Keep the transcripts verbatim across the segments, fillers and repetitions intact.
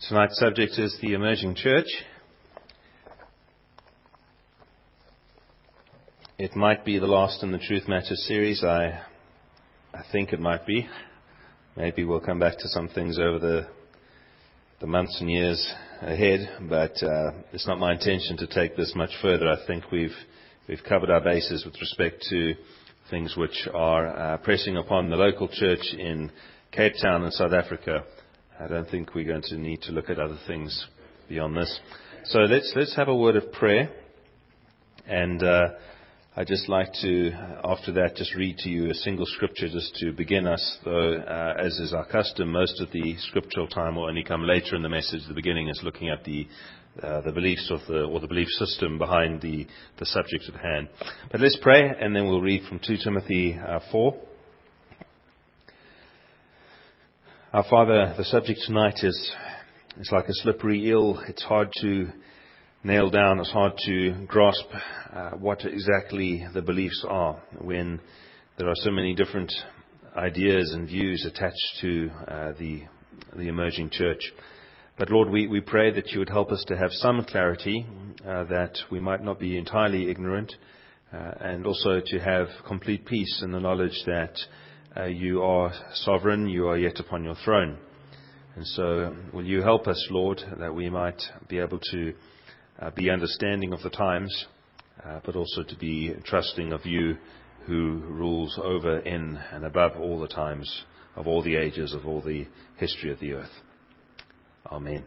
Tonight's subject is the emerging church. It might be the last in the Truth Matters series. I I think it might be. Maybe we'll come back to some things over the the months and years ahead, but uh, it's not my intention to take this much further. I think we've we've covered our bases with respect to things which are uh, pressing upon the local church in Cape Town in South Africa. I don't think we're going to need to look at other things beyond this. So let's let's have a word of prayer, and uh, I'd just like to, after that, just read to you a single scripture just to begin us, though, uh, as is our custom, most of the scriptural time will only come later in the message. The beginning is looking at the uh, the beliefs of the, or the belief system behind the, the subject at hand. But let's pray, and then we'll read from Second Timothy uh, four. Our Father, the subject tonight is, is like a slippery eel. It's hard to nail down, it's hard to grasp uh, what exactly the beliefs are when there are so many different ideas and views attached to uh, the the emerging church. But Lord, we, we pray that you would help us to have some clarity, uh, that we might not be entirely ignorant, uh, and also to have complete peace in the knowledge that uh, you are sovereign, you are yet upon your throne. And so will you help us, Lord, that we might be able to Uh, be understanding of the times, uh, but also to be trusting of you who rules over, in, and above all the times, of all the ages, of all the history of the earth. Amen.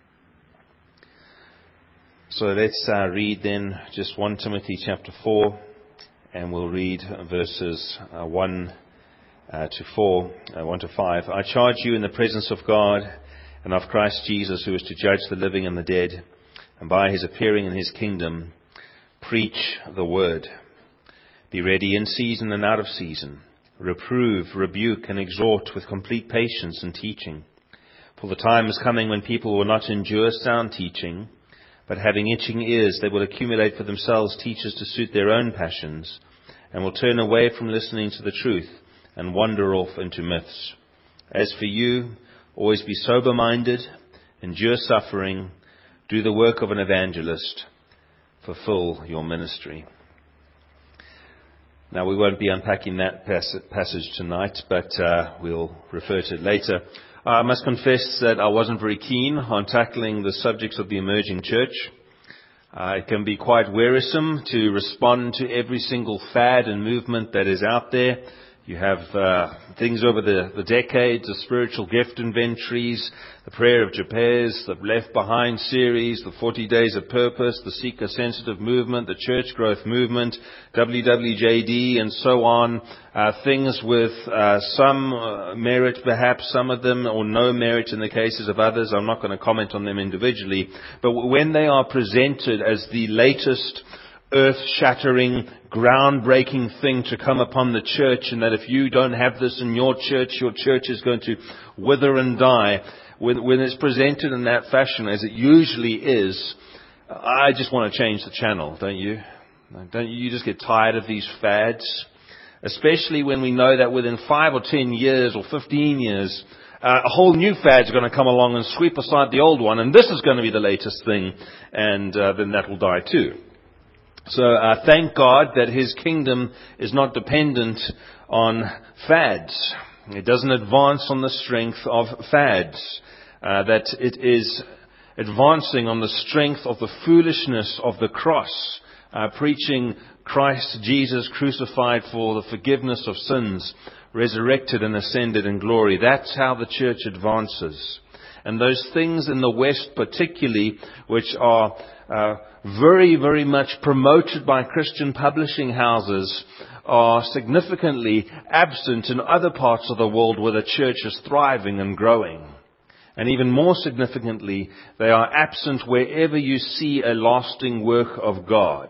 So let's uh, read then just First Timothy chapter four, and we'll read verses uh, one uh, to four, uh, one to five. I charge you in the presence of God and of Christ Jesus, who is to judge the living and the dead, and by his appearing in his kingdom, preach the word. Be ready in season and out of season. Reprove, rebuke, and exhort with complete patience and teaching. For the time is coming when people will not endure sound teaching, but having itching ears, they will accumulate for themselves teachers to suit their own passions, and will turn away from listening to the truth and wander off into myths. As for you, always be sober-minded, endure suffering, do the work of an evangelist, fulfill your ministry. Now, we won't be unpacking that passage tonight, but uh, we'll refer to it later. I must confess that I wasn't very keen on tackling the subjects of the emerging church. Uh, it can be quite wearisome to respond to every single fad and movement that is out there. You have uh, things over the, the decades, the spiritual gift inventories, the prayer of Jabez, the Left Behind series, the forty days of purpose, the seeker-sensitive movement, the church growth movement, W W J D, and so on. Uh, things with uh, some uh, merit, perhaps some of them, or no merit in the cases of others. I'm not going to comment on them individually. But when they are presented as the latest earth-shattering, groundbreaking thing to come upon the church, and that if you don't have this in your church, your church is going to wither and die. When, when it's presented in that fashion, as it usually is, I just want to change the channel, don't you? Don't you just get tired of these fads? Especially when we know that within five or ten years or fifteen years, uh, a whole new fad's going to come along and sweep aside the old one, and this is going to be the latest thing, and uh, then that will die too. So uh, thank God that his kingdom is not dependent on fads. It doesn't advance on the strength of fads. Uh, that it is advancing on the strength of the foolishness of the cross, uh, preaching Christ Jesus crucified for the forgiveness of sins, resurrected and ascended in glory. That's how the church advances. And those things in the West particularly, which are uh, very, very much promoted by Christian publishing houses, are significantly absent in other parts of the world where the church is thriving and growing. And even more significantly, they are absent wherever you see a lasting work of God.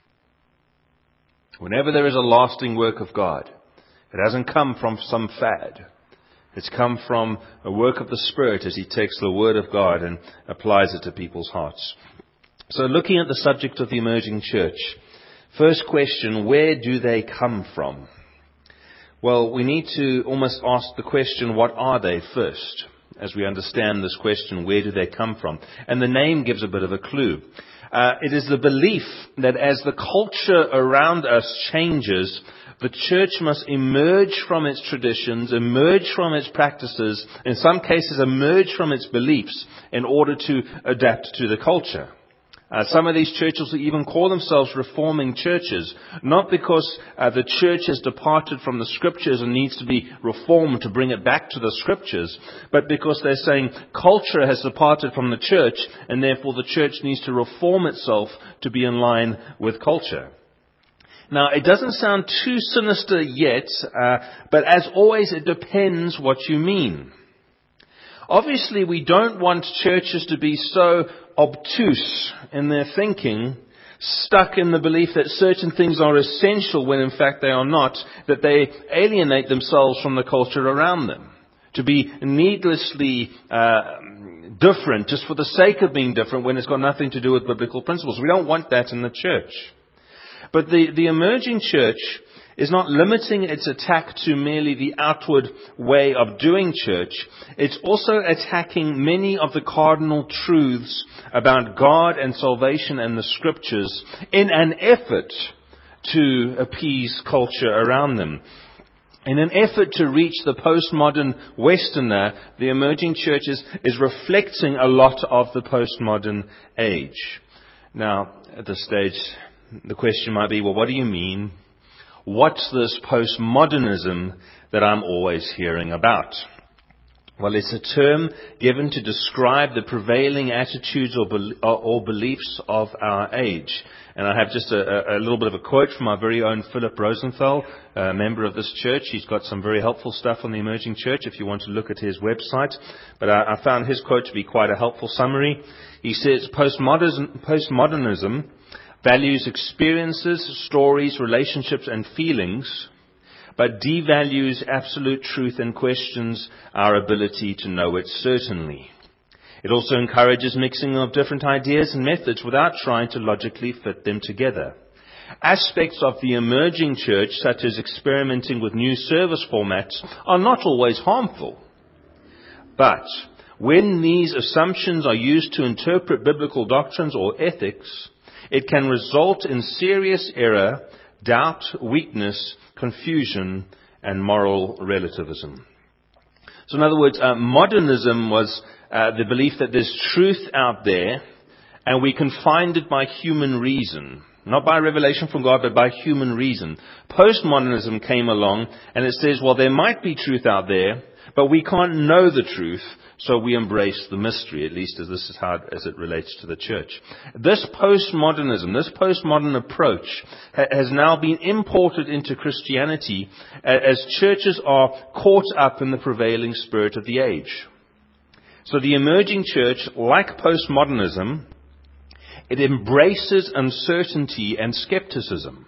Whenever there is a lasting work of God, it hasn't come from some fad. It's come from a work of the Spirit as he takes the Word of God and applies it to people's hearts. So looking at the subject of the emerging church, first question, where do they come from? Well, we need to almost ask the question, what are they first? as we understand this question, where do they come from? And the name gives a bit of a clue. Uh, it is the belief that as the culture around us changes, the church must emerge from its traditions, emerge from its practices, in some cases emerge from its beliefs in order to adapt to the culture. Uh, some of these churches will even call themselves reforming churches, not because uh, the church has departed from the scriptures and needs to be reformed to bring it back to the scriptures, but because they're saying culture has departed from the church and therefore the church needs to reform itself to be in line with culture. Now, it doesn't sound too sinister yet, uh, but as always, it depends what you mean. Obviously, we don't want churches to be so obtuse in their thinking, stuck in the belief that certain things are essential when in fact they are not, that they alienate themselves from the culture around them. To be needlessly uh, different just for the sake of being different when it's got nothing to do with biblical principles. We don't want that in the church. But the, the emerging church is not limiting its attack to merely the outward way of doing church. It's also attacking many of the cardinal truths about God and salvation and the scriptures in an effort to appease culture around them. In an effort to reach the postmodern Westerner, the emerging church is, is reflecting a lot of the postmodern age. Now, at this stage, the question might be, well, what do you mean? What's this postmodernism that I'm always hearing about? Well, it's a term given to describe the prevailing attitudes or, be- or beliefs of our age. And I have just a, a little bit of a quote from our very own Philip Rosenthal, a member of this church. He's got some very helpful stuff on the emerging church if you want to look at his website. But I, I found his quote to be quite a helpful summary. He says, Postmodernism, postmodernism values experiences, stories, relationships, and feelings, but devalues absolute truth and questions our ability to know it certainly. It also encourages mixing of different ideas and methods without trying to logically fit them together. Aspects of the emerging church, such as experimenting with new service formats, are not always harmful. But when these assumptions are used to interpret biblical doctrines or ethics, it can result in serious error, doubt, weakness, confusion, and moral relativism. So in other words, uh, modernism was uh, the belief that there's truth out there, and we can find it by human reason. Not by revelation from God, but by human reason. Postmodernism came along, and it says, well, there might be truth out there, but we can't know the truth, so we embrace the mystery, at least as this is how as it relates to the church. This postmodernism, this postmodern approach ha- has now been imported into Christianity as churches are caught up in the prevailing spirit of the age. So the emerging church, like postmodernism, it embraces uncertainty and skepticism.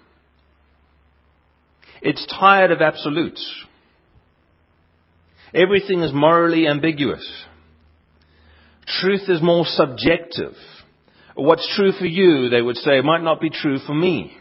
It's tired of absolutes. Everything is morally ambiguous. Truth is more subjective. What's true for you, they would say, might not be true for me.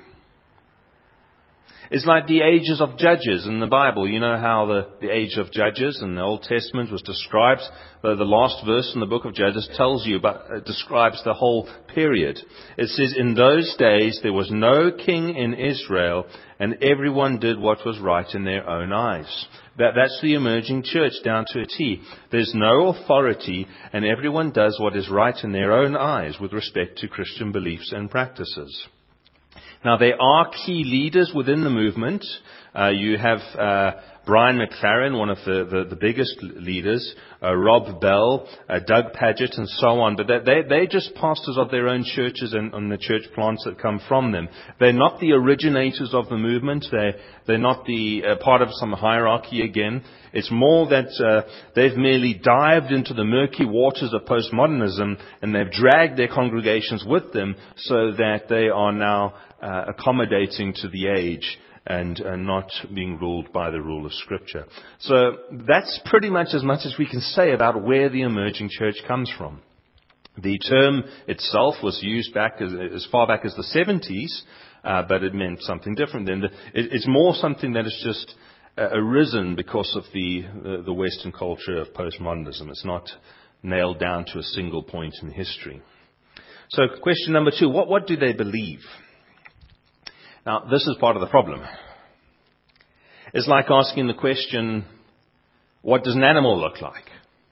It's like the ages of Judges in the Bible. You know how the, the age of Judges in the Old Testament was described. The, the last verse in the book of Judges tells you about, it describes the whole period. It says, in those days there was no king in Israel, and everyone did what was right in their own eyes. That, that's the emerging church down to a T. There's no authority, and everyone does what is right in their own eyes with respect to Christian beliefs and practices. Now, there are key leaders within the movement. Uh, you have uh, Brian McLaren, one of the, the, the biggest leaders, uh, Rob Bell, uh, Doug Pagitt, and so on. But they, they're just pastors of their own churches and, and the church plants that come from them. They're not the originators of the movement. They're, they're not the uh, part of some hierarchy again. It's more that uh, they've merely dived into the murky waters of postmodernism, and they've dragged their congregations with them so that they are now uh, accommodating to the age and uh, not being ruled by the rule of Scripture. So that's pretty much as much as we can say about where the emerging church comes from. The term itself was used back as, as far back as the seventies, uh, but it meant something different then. It, it's more something that is just uh, arisen because of the, the, the Western culture of postmodernism. It's not nailed down to a single point in history. So question number two, what, what do they believe? Now, this is part of the problem. It's like asking the question, what does an animal look like?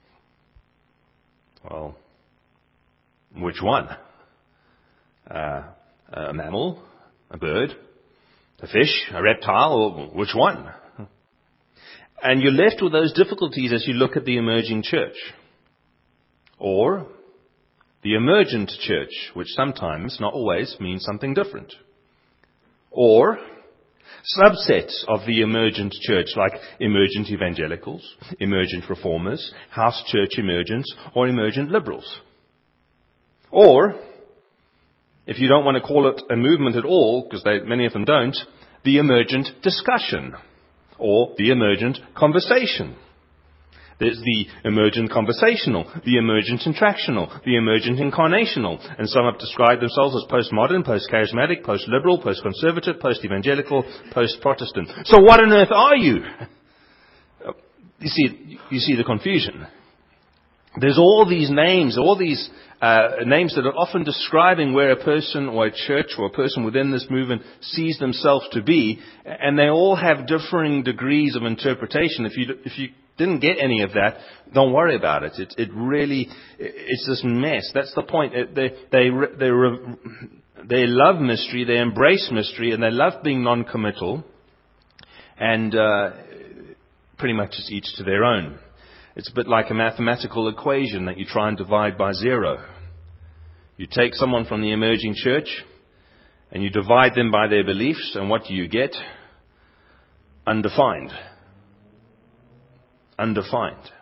Well, which one? Uh, a mammal, a bird, a fish, a reptile, or which one? And you're left with those difficulties as you look at the emerging church. Or the emergent church, which sometimes, not always, means something different. Or subsets of the emergent church, like emergent evangelicals, emergent reformers, house church emergents, or emergent liberals. Or, if you don't want to call it a movement at all, because many of them don't, the emergent discussion, or the emergent conversation. There's the emergent conversational, the emergent interactional, the emergent incarnational. And some have described themselves as postmodern, post-charismatic, post-liberal, post-conservative, post-evangelical, post-Protestant. So what on earth are you? You see, you see the confusion. There's all these names, all these uh, names that are often describing where a person or a church or a person within this movement sees themselves to be, and they all have differing degrees of interpretation. If you if you didn't get any of that, don't worry about it. It, it really, it's this mess. That's the point. They, they, they, they love mystery, they embrace mystery, and they love being non-committal. And uh, pretty much it's each to their own. It's a bit like a mathematical equation that you try and divide by zero. You take someone from the emerging church, and you divide them by their beliefs, and what do you get? Undefined. Undefined.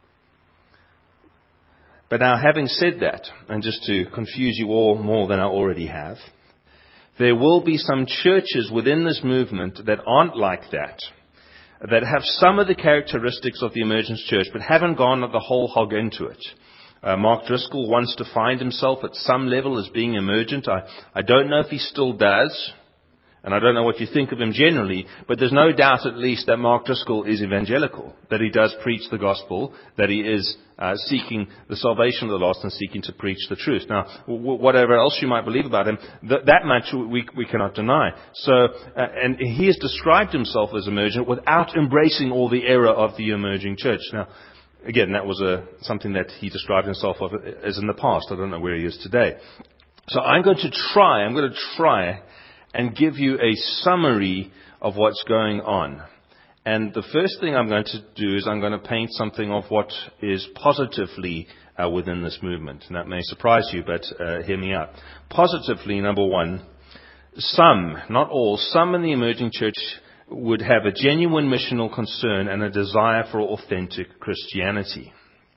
But now, having said that, and just to confuse you all more than I already have, there will be some churches within this movement that aren't like that, that have some of the characteristics of the emergence church, but haven't gone the whole hog into it. Uh, Mark Driscoll wants to find himself at some level as being emergent. I, I don't know if he still does. And I don't know what you think of him generally, but there's no doubt at least that Mark Driscoll is evangelical, that he does preach the gospel, that he is uh, seeking the salvation of the lost and seeking to preach the truth. Now, w- whatever else you might believe about him, th- that much we, we cannot deny. So, uh, and he has described himself as emergent without embracing all the error of the emerging church. Now, again, that was a, something that he described himself of as in the past. I don't know where he is today. So I'm going to try, I'm going to try and give you a summary of what's going on. And the first thing I'm going to do is I'm going to paint something of what is positively uh, within this movement. And that may surprise you, but uh, hear me out. Positively, number one, some, not all, some in the emerging church would have a genuine missional concern and a desire for authentic Christianity.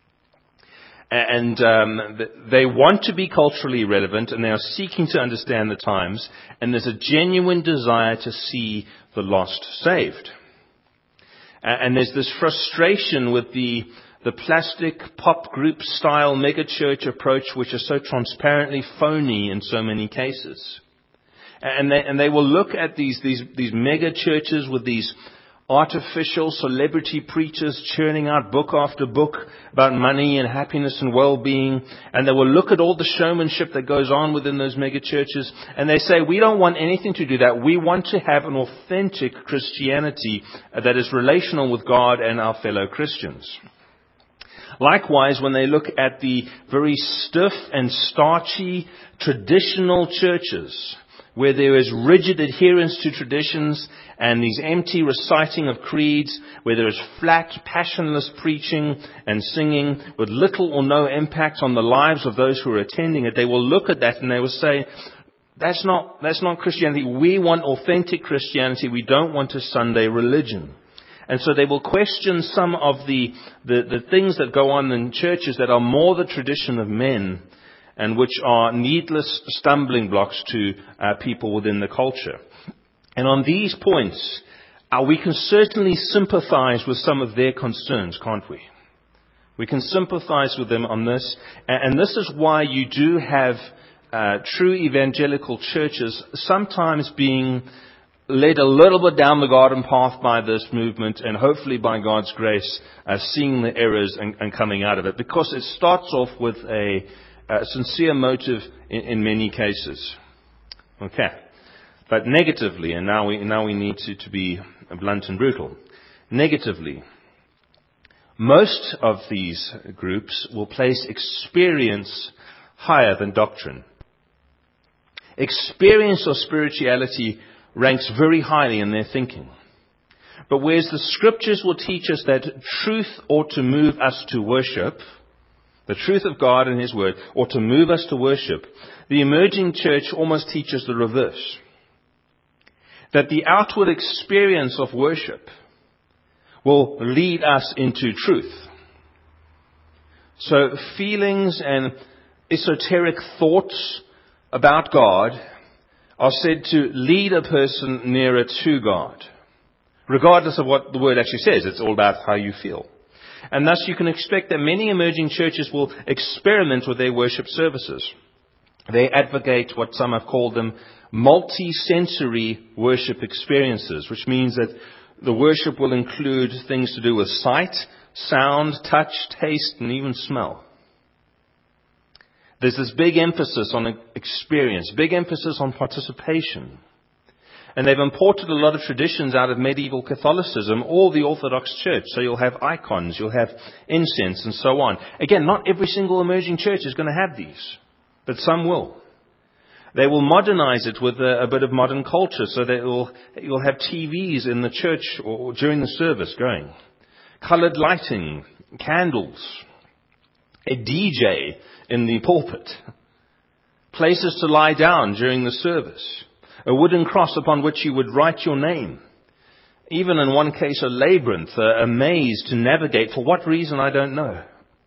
And um, they want to be culturally relevant, and they are seeking to understand the times, and there's a genuine desire to see the lost saved. And there's this frustration with the the plastic pop group style megachurch approach, which is so transparently phony in so many cases. And they and they will look at these these these mega churches with these artificial celebrity preachers churning out book after book about money and happiness and well-being. And they will look at all the showmanship that goes on within those mega churches. And they say, we don't want anything to do that. We want to have an authentic Christianity that is relational with God and our fellow Christians. Likewise, when they look at the very stiff and starchy traditional churches, where there is rigid adherence to traditions and these empty reciting of creeds, where there is flat, passionless preaching and singing with little or no impact on the lives of those who are attending it, they will look at that and they will say, that's not, that's not Christianity. We want authentic Christianity. We don't want a Sunday religion. And so they will question some of the, the, the things that go on in churches that are more the tradition of men, and which are needless stumbling blocks to uh, people within the culture. And on these points, uh, we can certainly sympathize with some of their concerns, can't we? We can sympathize with them on this. And, and this is why you do have uh, true evangelical churches sometimes being led a little bit down the garden path by this movement, and hopefully by God's grace, uh, seeing the errors and, and coming out of it, because it starts off with a, a sincere motive in, in many cases. Okay, but negatively, and now we now we need to, to be blunt and brutal. Negatively, most of these groups will place experience higher than doctrine. Experience or spirituality ranks very highly in their thinking. But whereas the scriptures will teach us that truth ought to move us to worship, the truth of God and His Word ought to move us to worship, the emerging church almost teaches the reverse. That the outward experience of worship will lead us into truth. So feelings and esoteric thoughts about God are said to lead a person nearer to God. Regardless of what the Word actually says, it's all about how you feel. And thus you can expect that many emerging churches will experiment with their worship services. They advocate what some have called them multi-sensory worship experiences, which means that the worship will include things to do with sight, sound, touch, taste, and even smell. There's this big emphasis on experience, big emphasis on participation. And they've imported a lot of traditions out of medieval Catholicism or the Orthodox Church. So you'll have icons, you'll have incense, and so on. Again, not every single emerging church is going to have these, but some will. They will modernize it with a, a bit of modern culture, so that will, you'll have T Vs in the church or, or during the service going. Colored lighting, candles, a D J in the pulpit, places to lie down during the service, a wooden cross upon which you would write your name. Even in one case, a labyrinth, a maze to navigate. For what reason, I don't know.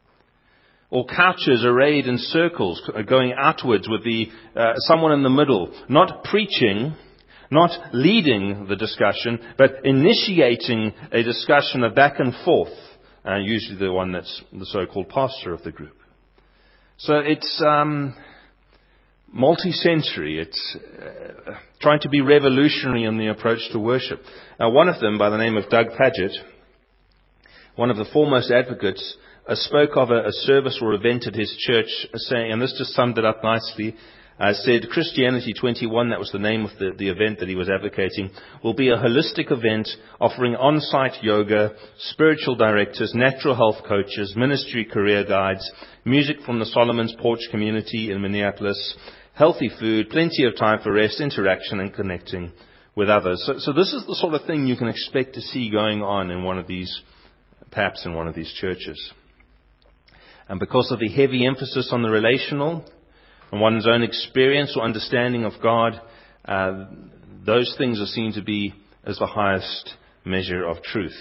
Or couches arrayed in circles, going outwards with the uh, someone in the middle, not preaching, not leading the discussion, but initiating a discussion of back and forth, uh, usually the one that's the so-called pastor of the group. So it's um, multi-sensory. It's uh, trying to be revolutionary in the approach to worship. Now, one of them, by the name of Doug Pagitt, one of the foremost advocates, uh, spoke of a, a service or event at his church, uh, saying, and this just summed it up nicely, uh, said, Christianity twenty-one, that was the name of the, the event that he was advocating, will be a holistic event offering on-site yoga, spiritual directors, natural health coaches, ministry career guides, music from the Solomon's Porch community in Minneapolis, healthy food, plenty of time for rest, interaction, and connecting with others. So, so this is the sort of thing you can expect to see going on in one of these, perhaps in one of these churches. And because of the heavy emphasis on the relational, on one's own experience or understanding of God, uh, those things are seen to be as the highest measure of truth.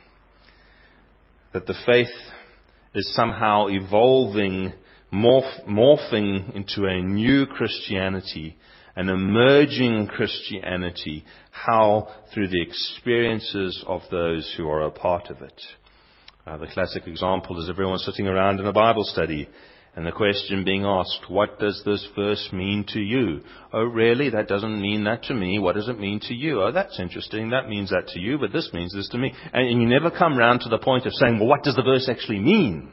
That the faith is somehow evolving, morph, morphing into a new Christianity, an emerging Christianity. How? Through the experiences of those who are a part of it. Uh, the classic example is everyone sitting around in a Bible study, and the question being asked, what does this verse mean to you? Oh, really? That doesn't mean that to me. What does it mean to you? Oh, that's interesting. That means that to you, but this means this to me. And, and you never come round to the point of saying, well, what does the verse actually mean?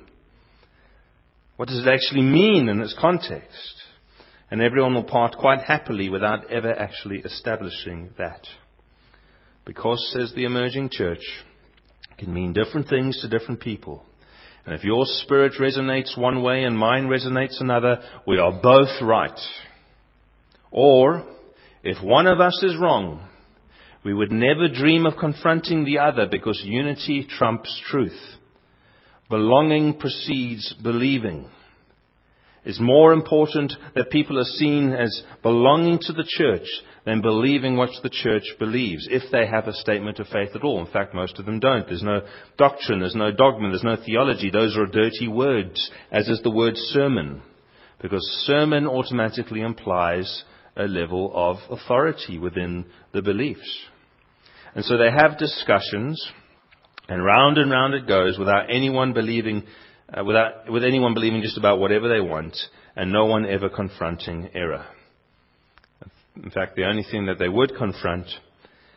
What does it actually mean in its context? And everyone will part quite happily without ever actually establishing that. Because, says the emerging church, it can mean different things to different people. And if your spirit resonates one way and mine resonates another, we are both right. Or, if one of us is wrong, we would never dream of confronting the other, because unity trumps truth. Belonging precedes believing. It's more important that people are seen as belonging to the church than believing what the church believes, if they have a statement of faith at all. In fact, most of them don't. There's no doctrine, there's no dogma, there's no theology. Those are dirty words, as is the word sermon. Because sermon automatically implies a level of authority within the beliefs. And so they have discussions, and round and round it goes without anyone believing Uh, without, with anyone believing just about whatever they want, and no one ever confronting error. In fact, the only thing that they would confront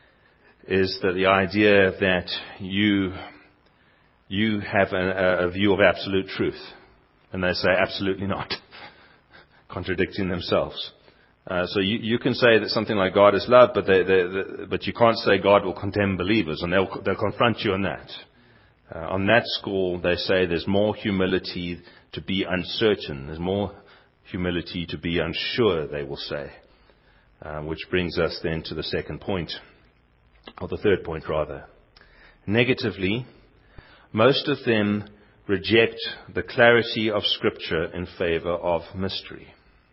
is that the idea that you you have a, a view of absolute truth, and they say absolutely not, contradicting themselves. Uh, so you, you can say that something like God is love, but they, they, they, but you can't say God will condemn believers, and they'll they'll confront you on that. Uh, on that score, they say there's more humility to be uncertain. There's more humility to be unsure, they will say. Uh, which brings us then to the second point, or the third point rather. Negatively, most of them reject the clarity of Scripture in favor of mystery.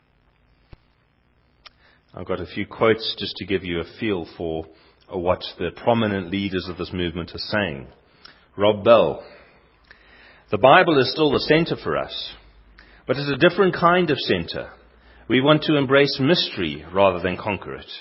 I've got a few quotes just to give you a feel for what the prominent leaders of this movement are saying. Rob Bell: the Bible is still the center for us, but it's a different kind of center. We want to embrace mystery rather than conquer it.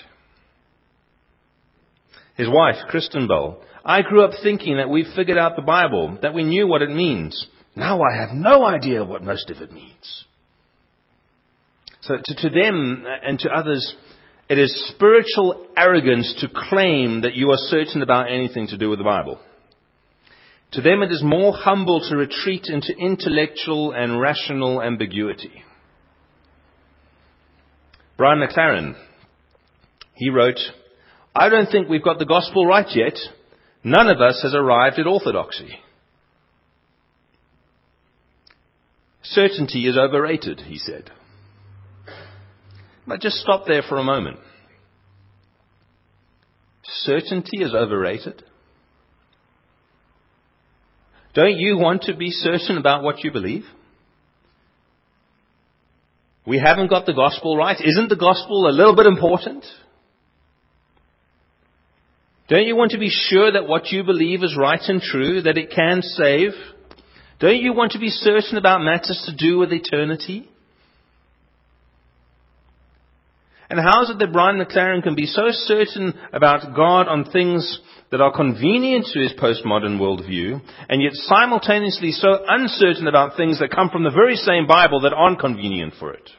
His wife, Kristen Bell: I grew up thinking that we figured out the Bible, that we knew what it means. Now I have no idea what most of it means. So to, to them and to others, it is spiritual arrogance to claim that you are certain about anything to do with the Bible. To them, it is more humble to retreat into intellectual and rational ambiguity. Brian McLaren, he wrote, I don't think we've got the gospel right yet. None of us has arrived at orthodoxy. Certainty is overrated, he said. But just stop there for a moment. Certainty is overrated? Don't you want to be certain about what you believe? We haven't got the gospel right. Isn't the gospel a little bit important? Don't you want to be sure that what you believe is right and true, that it can save? Don't you want to be certain about matters to do with eternity? And how is it that Brian McLaren can be so certain about God on things that are convenient to his postmodern worldview, and yet simultaneously so uncertain about things that come from the very same Bible that aren't convenient for it?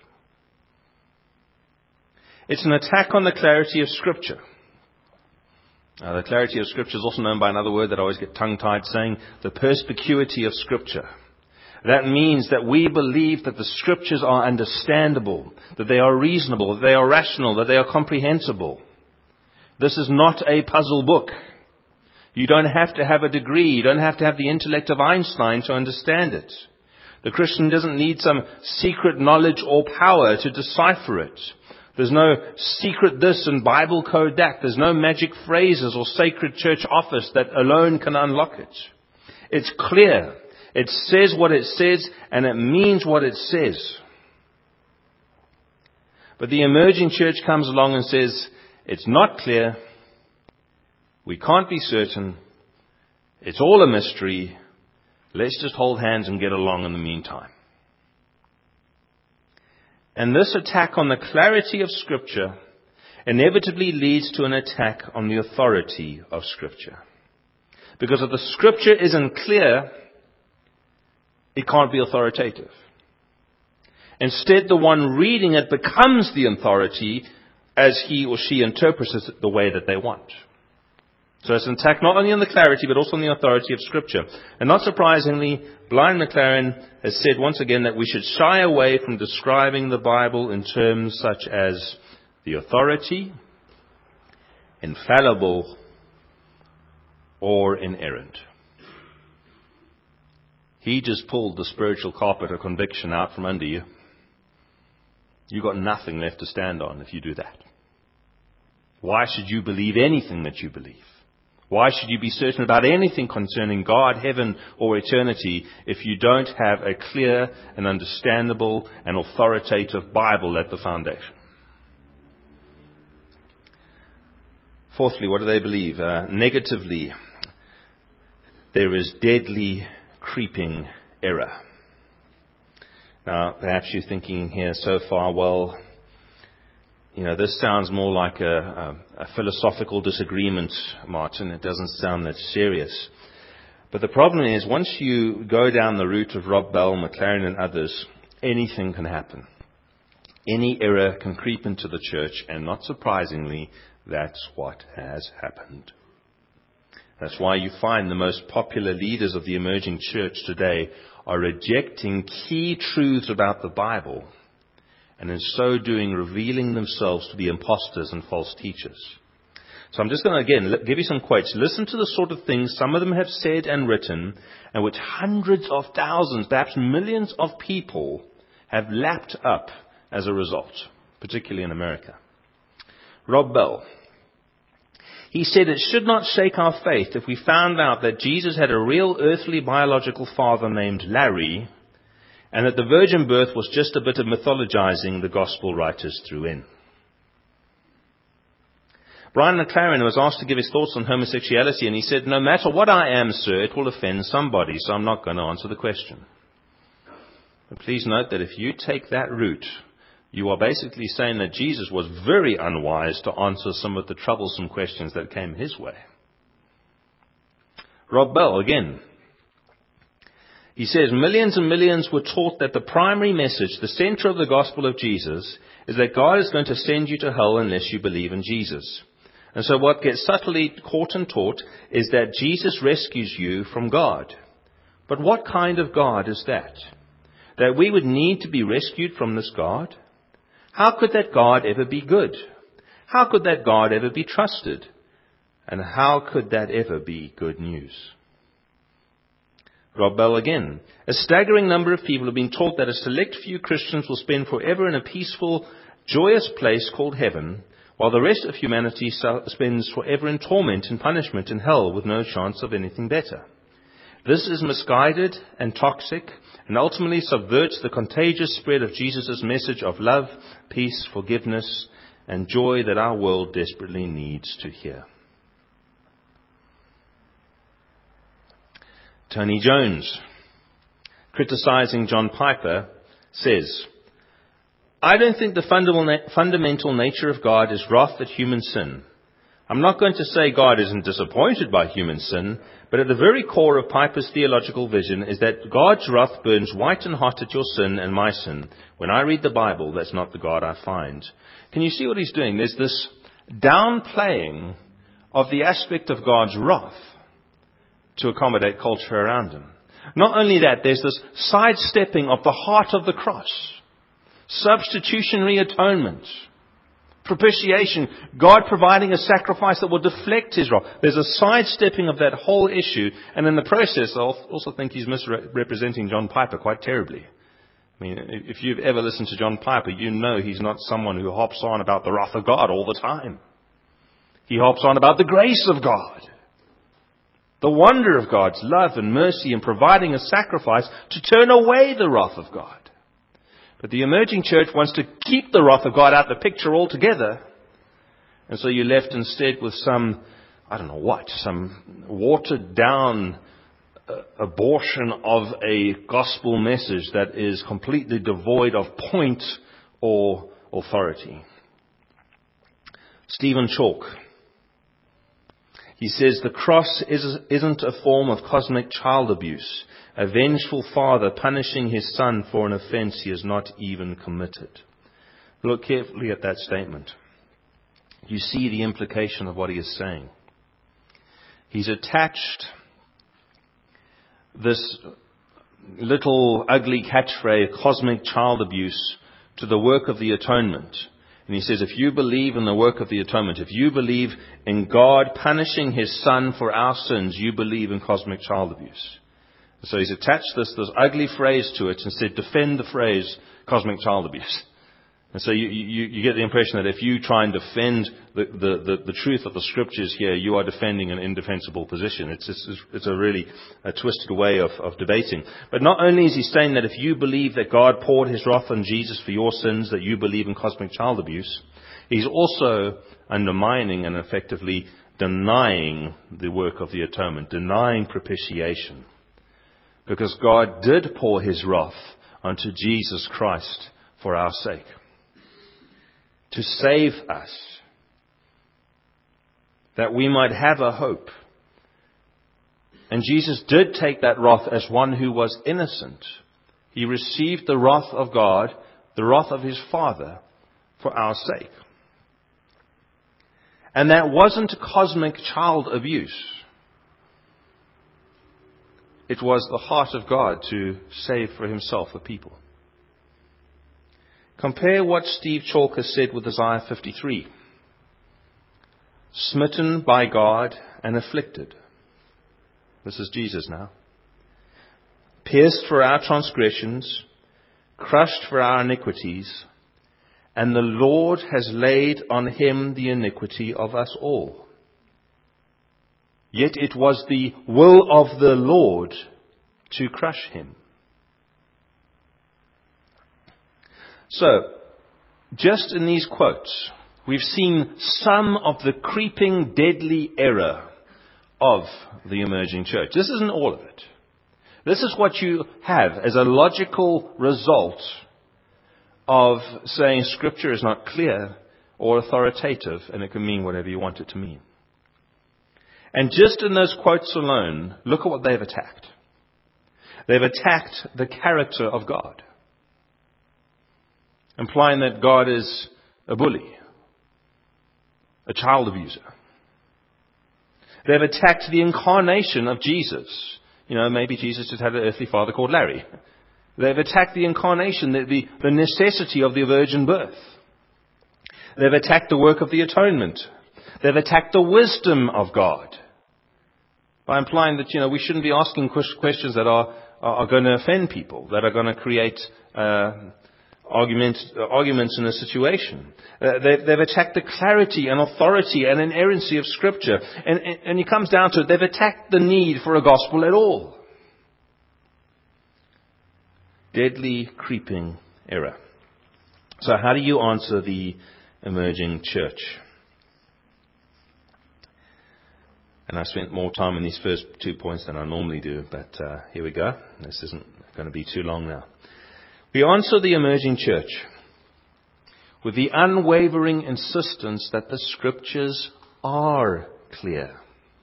It's an attack on the clarity of Scripture. Now, the clarity of Scripture is also known by another word that I always get tongue-tied saying, the perspicuity of Scripture. That means that we believe that the Scriptures are understandable, that they are reasonable, that they are rational, that they are comprehensible. This is not a puzzle book. You don't have to have a degree. You don't have to have the intellect of Einstein to understand it. The Christian doesn't need some secret knowledge or power to decipher it. There's no secret this and Bible code that. There's no magic phrases or sacred church office that alone can unlock it. It's clear. It says what it says, and it means what it says. But the emerging church comes along and says, it's not clear. We can't be certain. It's all a mystery. Let's just hold hands and get along in the meantime. And this attack on the clarity of Scripture inevitably leads to an attack on the authority of Scripture. Because if the Scripture isn't clear, it can't be authoritative. Instead, the one reading it becomes the authority as he or she interprets it the way that they want. So it's an attack not only on the clarity, but also on the authority of Scripture. And not surprisingly, Brian McLaren has said once again that we should shy away from describing the Bible in terms such as the authority, infallible, or inerrant. He just pulled the spiritual carpet of conviction out from under you. You've got nothing left to stand on if you do that. Why should you believe anything that you believe? Why should you be certain about anything concerning God, heaven, or eternity if you don't have a clear and understandable and authoritative Bible at the foundation? Fourthly, what do they believe? Uh, negatively, there is deadly creeping error. Now, perhaps you're thinking here so far, well, you know, this sounds more like a, a, a philosophical disagreement, Martin. It doesn't sound that serious. But the problem is, once you go down the route of Rob Bell, McLaren and others, anything can happen. Any error can creep into the church, and not surprisingly, that's what has happened. That's why you find the most popular leaders of the emerging church today are rejecting key truths about the Bible, and in so doing revealing themselves to be imposters and false teachers. So I'm just going to, again, give you some quotes. Listen to the sort of things some of them have said and written, and which hundreds of thousands, perhaps millions of people have lapped up as a result, particularly in America. Rob Bell. He said it should not shake our faith if we found out that Jesus had a real earthly biological father named Larry, and that the virgin birth was just a bit of mythologizing the gospel writers threw in. Brian McLaren was asked to give his thoughts on homosexuality, and he said, no matter what I am, sir, it will offend somebody, so I'm not going to answer the question. But please note that if you take that route, you are basically saying that Jesus was very unwise to answer some of the troublesome questions that came his way. Rob Bell, again, he says, millions and millions were taught that the primary message, the center of the gospel of Jesus, is that God is going to send you to hell unless you believe in Jesus. And so what gets subtly caught and taught is that Jesus rescues you from God. But what kind of God is that? That we would need to be rescued from this God? How could that God ever be good? How could that God ever be trusted? And how could that ever be good news? Rob Bell again. A staggering number of people have been taught that a select few Christians will spend forever in a peaceful, joyous place called heaven, while the rest of humanity spends forever in torment and punishment in hell with no chance of anything better. This is misguided and toxic, and ultimately subverts the contagious spread of Jesus' message of love, peace, forgiveness, and joy that our world desperately needs to hear. Tony Jones, criticizing John Piper, says, I don't think the fundamental nature of God is wrath at human sin. I'm not going to say God isn't disappointed by human sin, but at the very core of Piper's theological vision is that God's wrath burns white and hot at your sin and my sin. When I read the Bible, that's not the God I find. Can you see what he's doing? There's this downplaying of the aspect of God's wrath to accommodate culture around him. Not only that, there's this sidestepping of the heart of the cross. Substitutionary atonement. Propitiation. God providing a sacrifice that will deflect his wrath. There's a sidestepping of that whole issue. And in the process, I also think he's misrepresenting John Piper quite terribly. I mean, if you've ever listened to John Piper, you know he's not someone who hops on about the wrath of God all the time. He hops on about the grace of God. The wonder of God's love and mercy in providing a sacrifice to turn away the wrath of God. But the emerging church wants to keep the wrath of God out of the picture altogether. And so you're left instead with some, I don't know what, some watered down uh, abortion of a gospel message that is completely devoid of point or authority. Stephen Chalk. He says the cross is, isn't a form of cosmic child abuse, a vengeful father punishing his son for an offense he has not even committed. Look carefully at that statement. You see the implication of what he is saying. He's attached this little ugly catchphrase, cosmic child abuse, to the work of the atonement. And he says, if you believe in the work of the atonement, if you believe in God punishing his son for our sins, you believe in cosmic child abuse. So he's attached this, this ugly phrase to it and said, defend the phrase cosmic child abuse. And so you, you, you get the impression that if you try and defend the, the, the, the truth of the scriptures here, you are defending an indefensible position. It's, it's, it's a really a twisted way of, of debating. But not only is he saying that if you believe that God poured his wrath on Jesus for your sins, that you believe in cosmic child abuse, he's also undermining and effectively denying the work of the atonement, denying propitiation. Because God did pour his wrath onto Jesus Christ for our sake, to save us, that we might have a hope. And Jesus did take that wrath as one who was innocent. He received the wrath of God, the wrath of his Father, for our sake. And that wasn't cosmic child abuse. it was the heart of God to save for himself a people. Compare what Steve Chalker said with Isaiah fifty-three. Smitten by God and afflicted. This is Jesus now. Pierced for our transgressions, crushed for our iniquities, and the Lord has laid on him the iniquity of us all. Yet it was the will of the Lord to crush him. So, just in these quotes, we've seen some of the creeping, deadly error of the emerging church. This isn't all of it. This is what you have as a logical result of saying Scripture is not clear or authoritative, and it can mean whatever you want it to mean. And just in those quotes alone, look at what they've attacked. They've attacked the character of God, implying that God is a bully, a child abuser. They've attacked the incarnation of Jesus. You know, maybe Jesus just had an earthly father called Larry. They've attacked the incarnation, the, the, the necessity of the virgin birth. They've attacked the work of the atonement. They've attacked the wisdom of God by implying that, you know, we shouldn't be asking questions that are, are, are going to offend people, that are going to create uh, argument, uh, arguments in a situation. Uh, they've, they've attacked the clarity and authority and inerrancy of Scripture. And, and, and it comes down to it, they've attacked the need for a gospel at all. Deadly, creeping error. So how do you answer the emerging church? And I spent more time on these first two points than I normally do, but uh, here we go. This isn't going to be too long now. We answer the emerging church with the unwavering insistence that the Scriptures are clear.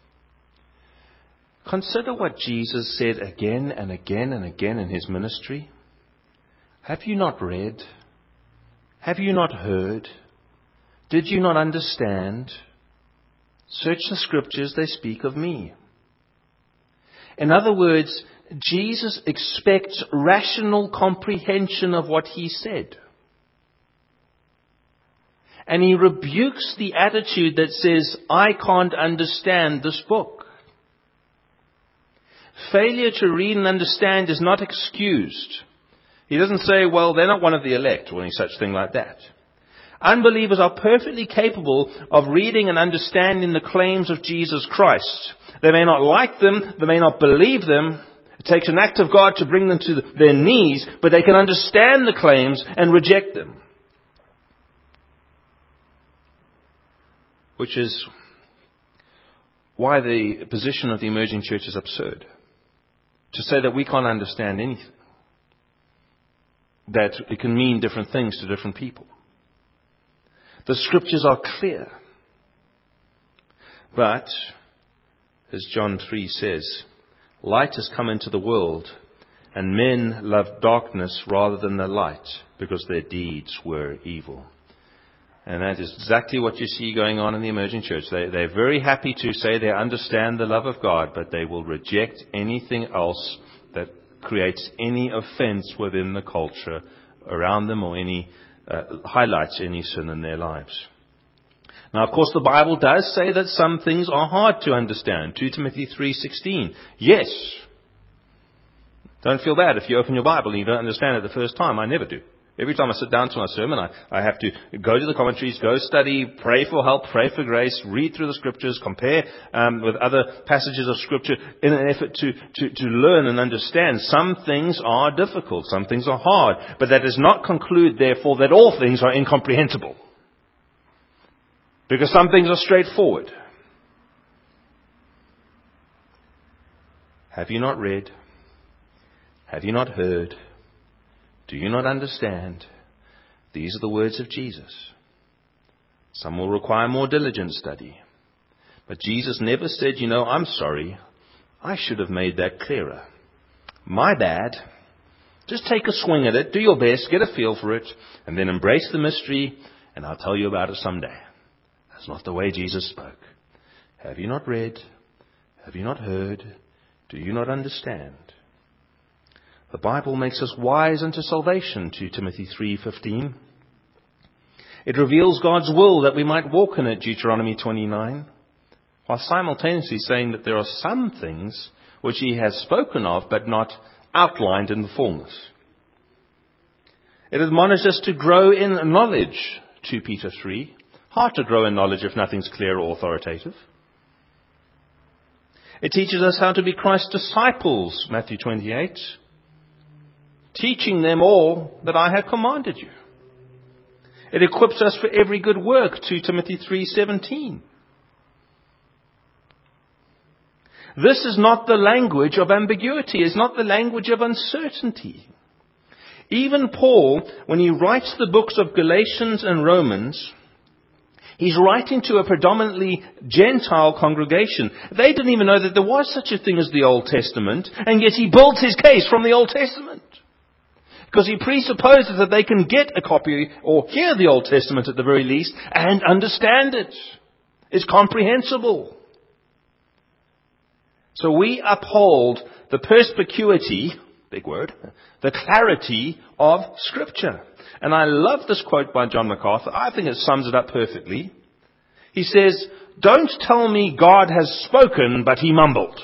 Consider what Jesus said again and again and again in his ministry. Have you not read? Have you not heard? Did you not understand? Search the Scriptures, they speak of me. In other words, Jesus expects rational comprehension of what he said. And he rebukes the attitude that says, I can't understand this book. Failure to read and understand is not excused. He doesn't say, well, they're not one of the elect, or any such thing like that. Unbelievers are perfectly capable of reading and understanding the claims of Jesus Christ. They may not like them, they may not believe them. It takes an act of God to bring them to their knees, but they can understand the claims and reject them. Which is why the position of the emerging church is absurd. To say that we can't understand anything. That it can mean different things to different people. The Scriptures are clear. But, as John three says, light has come into the world, and men loved darkness rather than the light, because their deeds were evil. And that is exactly what you see going on in the emerging church. They, they're very happy to say they understand the love of God, but they will reject anything else that creates any offense within the culture around them, or any uh, highlights any sin in their lives. Now, of course, the Bible does say that some things are hard to understand. Second Timothy three sixteen. Yes. Don't feel bad if you open your Bible and you don't understand it the first time. I never do. Every time I sit down to my sermon, I, I have to go to the commentaries, go study, pray for help, pray for grace, read through the Scriptures, compare um, with other passages of Scripture in an effort to, to, to learn and understand. Some things are difficult, some things are hard, but that does not conclude, therefore, that all things are incomprehensible. Because some things are straightforward. Have you not read? Have you not heard? Do you not understand? These are the words of Jesus. Some will require more diligent study. But Jesus never said, you know, I'm sorry. I should have made that clearer. My bad. Just take a swing at it. Do your best. Get a feel for it. And then embrace the mystery. And I'll tell you about it someday. That's not the way Jesus spoke. Have you not read? Have you not heard? Do you not understand? The Bible makes us wise unto salvation, Second Timothy three fifteen. It reveals God's will that we might walk in it, Deuteronomy twenty-nine, while simultaneously saying that there are some things which he has spoken of but not outlined in the fullness. It admonishes us to grow in knowledge, Second Peter three. Hard to grow in knowledge if nothing's clear or authoritative. It teaches us how to be Christ's disciples, Matthew twenty-eight. Teaching them all that I have commanded you. It equips us for every good work, Second Timothy three seventeen. This is not the language of ambiguity. It's not the language of uncertainty. Even Paul, when he writes the books of Galatians and Romans, he's writing to a predominantly Gentile congregation. They didn't even know that there was such a thing as the Old Testament, and yet he builds his case from the Old Testament. Because he presupposes that they can get a copy or hear the Old Testament at the very least and understand it. It's comprehensible. So we uphold the perspicuity, big word, the clarity of Scripture. And I love this quote by John MacArthur. I think it sums it up perfectly. He says, "Don't tell me God has spoken, but he mumbled."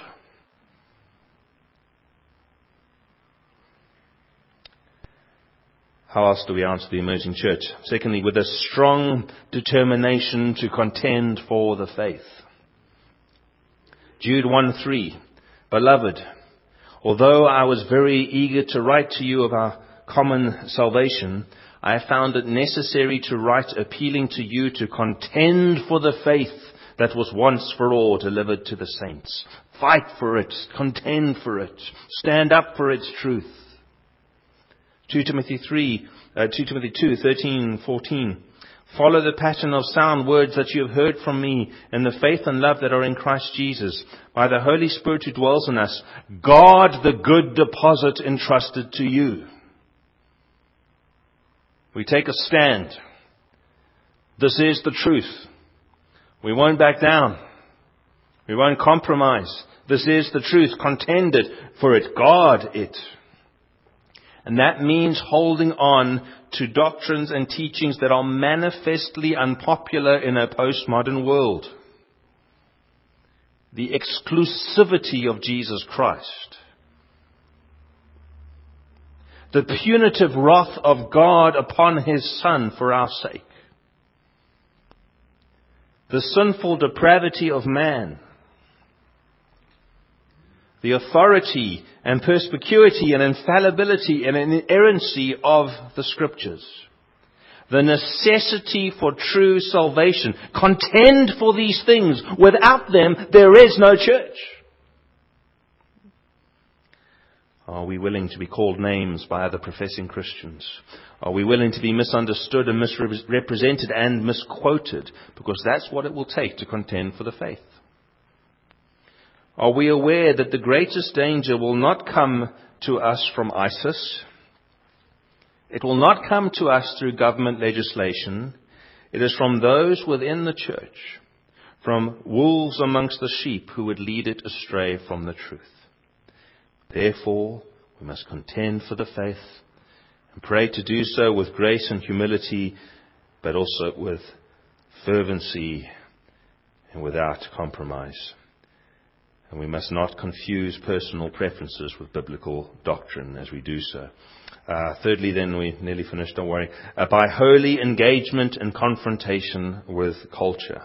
How else do we answer the emerging church? Secondly, with a strong determination to contend for the faith. Jude one three, "Beloved, although I was very eager to write to you of our common salvation, I have found it necessary to write appealing to you to contend for the faith that was once for all delivered to the saints." Fight for it, contend for it, stand up for its truth. Second Timothy three, uh, Second Timothy two, thirteen, fourteen. "Follow the pattern of sound words that you have heard from me in the faith and love that are in Christ Jesus, by the Holy Spirit who dwells in us. Guard the good deposit entrusted to you." We take a stand. This is the truth. We won't back down. We won't compromise. This is the truth. Contend it for it. Guard it. And that means holding on to doctrines and teachings that are manifestly unpopular in a postmodern world. The exclusivity of Jesus Christ. The punitive wrath of God upon His Son for our sake. The sinful depravity of man. The authority and perspicuity and infallibility and inerrancy of the Scriptures. The necessity for true salvation. Contend for these things. Without them, there is no church. Are we willing to be called names by other professing Christians? Are we willing to be misunderstood and misrepresented and misquoted? Because that's what it will take to contend for the faith. Are we aware that the greatest danger will not come to us from ISIS? It will not come to us through government legislation. It is from those within the church, from wolves amongst the sheep who would lead it astray from the truth. Therefore, we must contend for the faith and pray to do so with grace and humility, but also with fervency and without compromise. And we must not confuse personal preferences with biblical doctrine as we do so. Uh, thirdly, then, we nearly finished, don't worry. Uh, by holy engagement and confrontation with culture.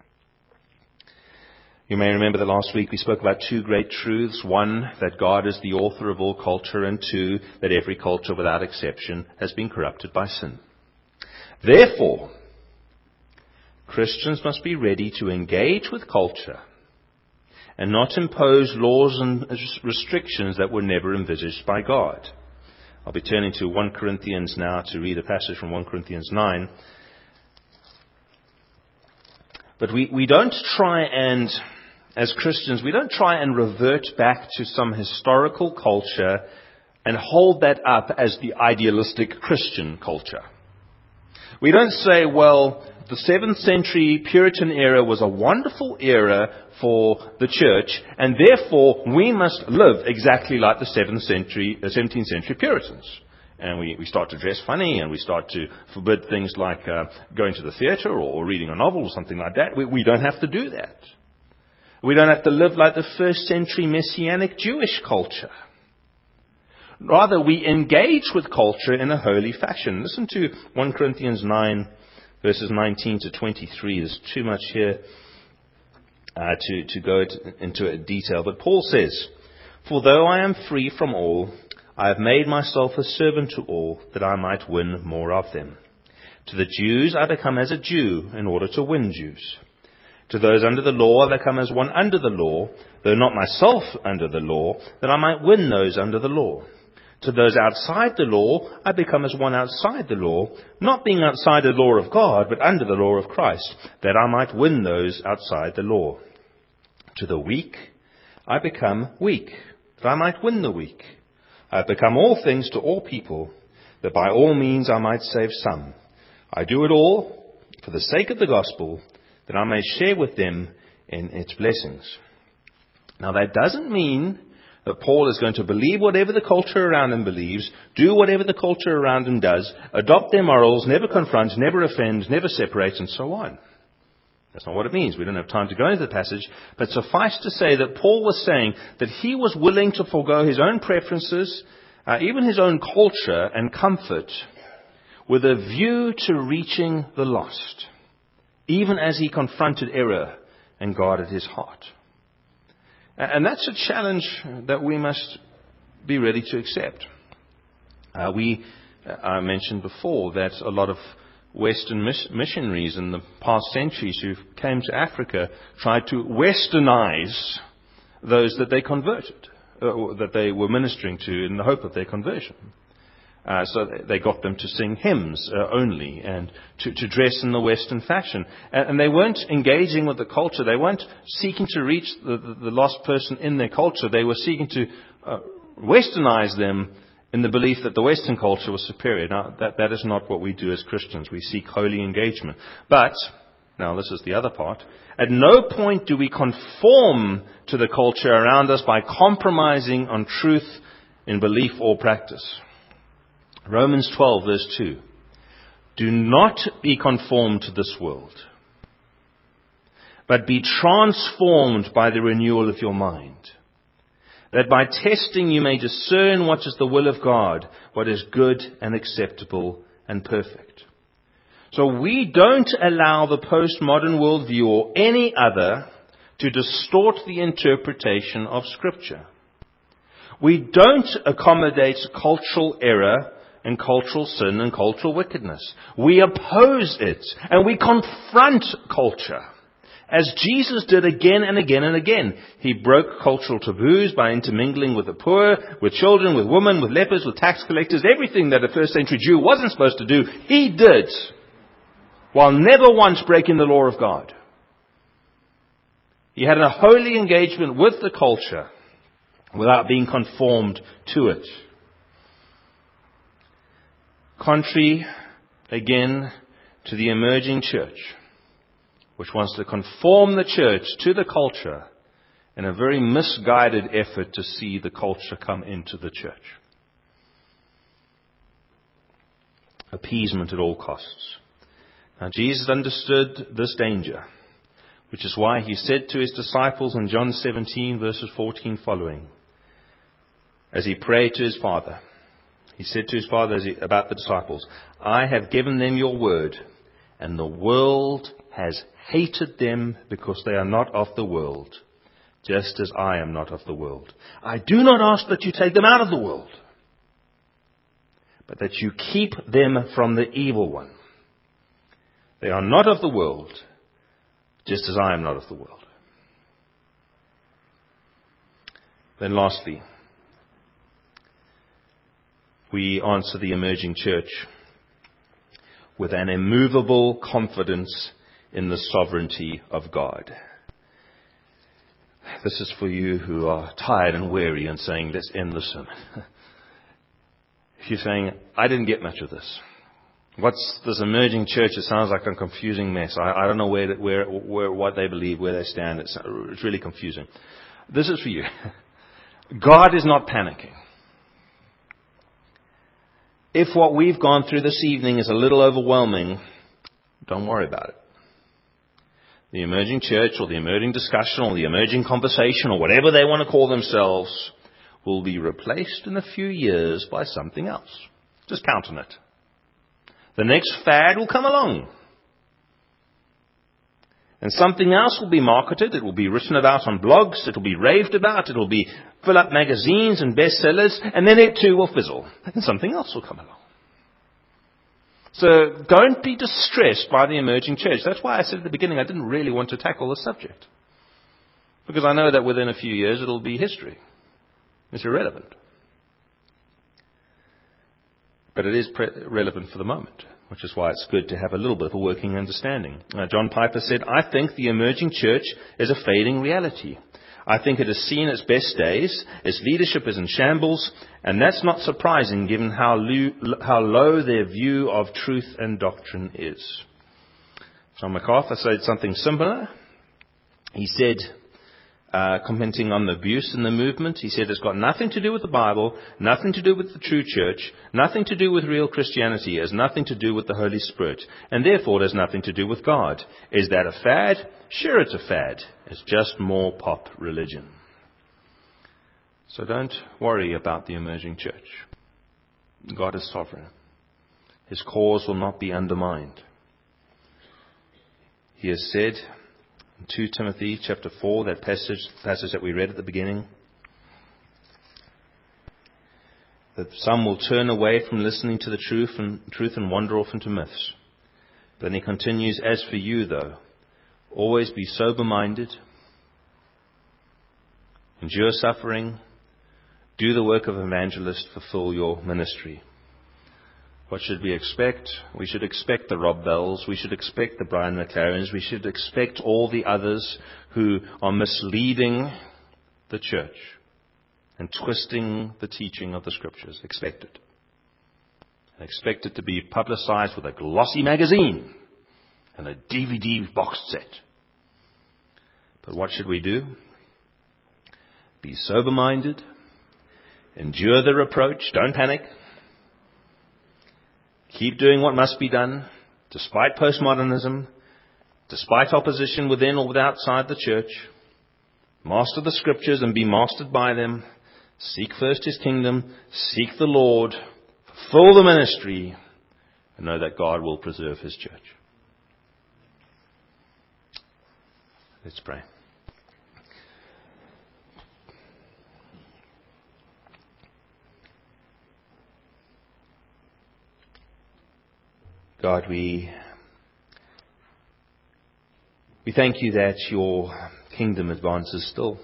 You may remember that last week we spoke about two great truths. One, that God is the author of all culture. And two, that every culture without exception has been corrupted by sin. Therefore, Christians must be ready to engage with culture and not impose laws and restrictions that were never envisaged by God. I'll be turning to First Corinthians now to read a passage from First Corinthians nine. But we, we don't try and, as Christians, we don't try and revert back to some historical culture and hold that up as the idealistic Christian culture. We don't say, well, the seventh century Puritan era was a wonderful era for the church, and therefore we must live exactly like the seventh century, uh, seventeenth century Puritans. And we, we start to dress funny, and we start to forbid things like uh, going to the theatre or, or reading a novel or something like that. We, we don't have to do that. We don't have to live like the first century Messianic Jewish culture. Rather, we engage with culture in a holy fashion. Listen to First Corinthians nine, verses nineteen to twenty-three. There's too much here uh, to, to go into it detail. But Paul says, "For though I am free from all, I have made myself a servant to all, that I might win more of them. To the Jews I become as a Jew, in order to win Jews. To those under the law I become as one under the law, though not myself under the law, that I might win those under the law. To those outside the law, I become as one outside the law, not being outside the law of God, but under the law of Christ, that I might win those outside the law. To the weak, I become weak, that I might win the weak. I have become all things to all people, that by all means I might save some. I do it all for the sake of the gospel, that I may share with them in its blessings." Now that doesn't mean that Paul is going to believe whatever the culture around him believes, do whatever the culture around him does, adopt their morals, never confront, never offend, never separate, and so on. That's not what it means. We don't have time to go into the passage. But suffice to say that Paul was saying that he was willing to forego his own preferences, uh, even his own culture and comfort, with a view to reaching the lost, even as he confronted error and guarded his heart. And that's a challenge that we must be ready to accept. Uh, we, I mentioned before that a lot of Western miss- missionaries in the past centuries who came to Africa tried to westernize those that they converted, uh, that they were ministering to in the hope of their conversion. Uh, so they got them to sing hymns uh, only and to, to dress in the Western fashion. And, and they weren't engaging with the culture. They weren't seeking to reach the, the, the lost person in their culture. They were seeking to uh, westernize them in the belief that the Western culture was superior. Now, that, that is not what we do as Christians. We seek holy engagement. But, now this is the other part, at no point do we conform to the culture around us by compromising on truth in belief or practice. Romans twelve, verse two. "Do not be conformed to this world, but be transformed by the renewal of your mind, that by testing you may discern what is the will of God, what is good and acceptable and perfect." So we don't allow the postmodern worldview or any other to distort the interpretation of Scripture. We don't accommodate cultural error and cultural sin and cultural wickedness. We oppose it, and we confront culture, as Jesus did again and again and again. He broke cultural taboos by intermingling with the poor, with children, with women, with lepers, with tax collectors. Everything that a first century Jew wasn't supposed to do, he did, while never once breaking the law of God. He had a holy engagement with the culture without being conformed to it. Contrary, again, to the emerging church, which wants to conform the church to the culture in a very misguided effort to see the culture come into the church. Appeasement at all costs. Now, Jesus understood this danger, which is why he said to his disciples in John seventeen, verses fourteen following, as he prayed to his Father, he said to his Father as he, about the disciples, "I have given them your word, and the world has hated them because they are not of the world, just as I am not of the world. I do not ask that you take them out of the world, but that you keep them from the evil one. They are not of the world, just as I am not of the world." Then lastly, we answer the emerging church with an immovable confidence in the sovereignty of God. This is for you who are tired and weary and saying, "Let's end the sermon." If you're saying, "I didn't get much of this," What's this emerging church? It sounds like a confusing mess. I, I don't know where, where, where, what they believe, where they stand. It's, it's really confusing. This is for you. God is not panicking. If what we've gone through this evening is a little overwhelming, don't worry about it. The emerging church or the emerging discussion or the emerging conversation or whatever they want to call themselves will be replaced in a few years by something else. Just count on it. The next fad will come along. And something else will be marketed. It will be written about on blogs. It will be raved about. It will be fill up magazines and bestsellers. And then it too will fizzle. And something else will come along. So don't be distressed by the emerging church. That's why I said at the beginning I didn't really want to tackle the subject. Because I know that within a few years it will be history. It's irrelevant. But it is pre- relevant for the moment, which is why it's good to have a little bit of a working understanding. Uh, John Piper said, I think the emerging church is a fading reality. I think it has seen its best days. Its leadership is in shambles. And that's not surprising given how, lo- how low their view of truth and doctrine is. John MacArthur said something similar. He said, Uh, commenting on the abuse in the movement, he said it's got nothing to do with the Bible, nothing to do with the true church, nothing to do with real Christianity, it has nothing to do with the Holy Spirit, and therefore it has nothing to do with God. Is that a fad? Sure, it's a fad. It's just more pop religion. So don't worry about the emerging church. God is sovereign. His cause will not be undermined. He has said in Second Timothy chapter four, that passage, passage that we read at the beginning, that some will turn away from listening to the truth and, truth and wander off into myths. Then he continues, as for you though, always be sober-minded, endure suffering, do the work of evangelist, fulfill your ministry. What should we expect? We should expect the Rob Bells. We should expect the Brian McLarens. We should expect all the others who are misleading the church and twisting the teaching of the Scriptures. Expect it. And expect it to be publicized with a glossy magazine and a D V D box set. But what should we do? Be sober-minded. Endure the reproach. Don't panic. Keep doing what must be done, despite postmodernism, despite opposition within or outside the church. Master the Scriptures and be mastered by them. Seek first His kingdom. Seek the Lord. Fulfill the ministry. And know that God will preserve His church. Let's pray. God, we we thank you that your kingdom advances still.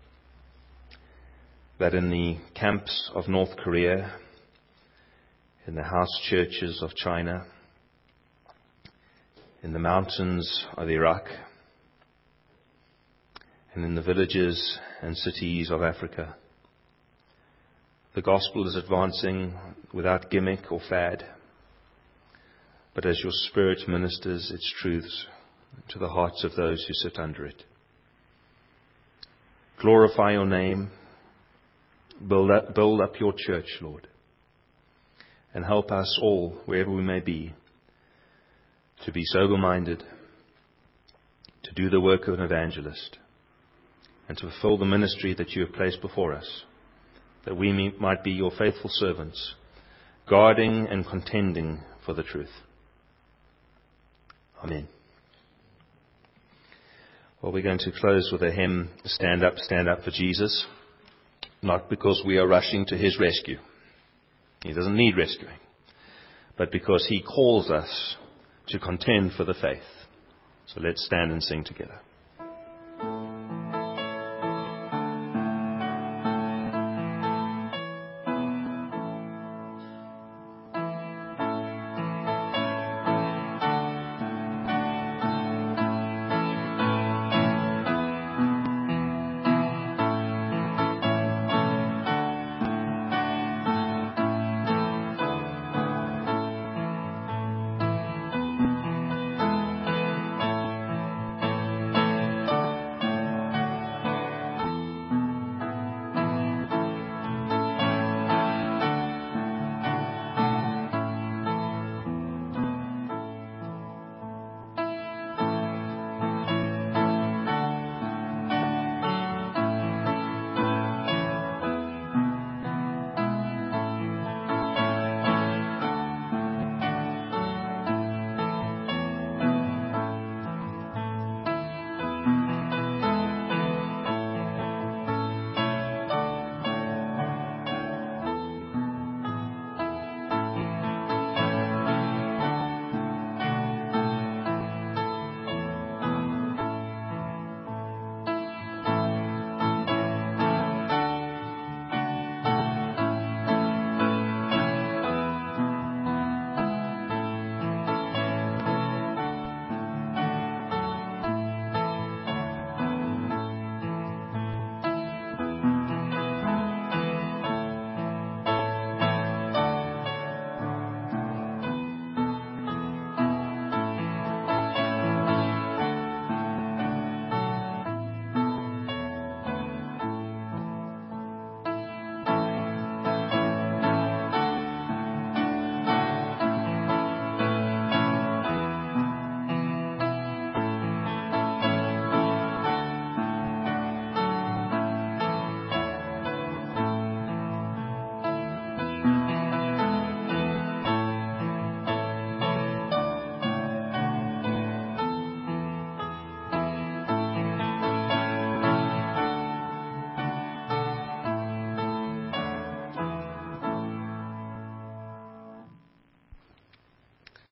That in the camps of North Korea, in the house churches of China, in the mountains of Iraq, and in the villages and cities of Africa, the gospel is advancing without gimmick or fad, but as your Spirit ministers its truths to the hearts of those who sit under it. Glorify your name. Build up, build up your church, Lord. And help us all, wherever we may be, to be sober-minded, to do the work of an evangelist, and to fulfill the ministry that you have placed before us, that we might be your faithful servants, guarding and contending for the truth. Amen. Well, we're going to close with a hymn, Stand Up, Stand Up for Jesus. Not because we are rushing to His rescue. He doesn't need rescuing. But because He calls us to contend for the faith. So let's stand and sing together.